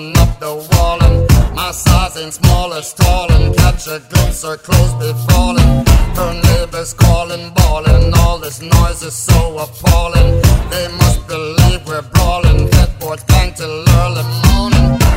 climbing up the wall, and my size ain't small as tall, and catch a glimpse her clothes be falling. Her neighbors calling, bawling, all this noise is so appalling. They must believe we're brawling, headboard gang till early morning.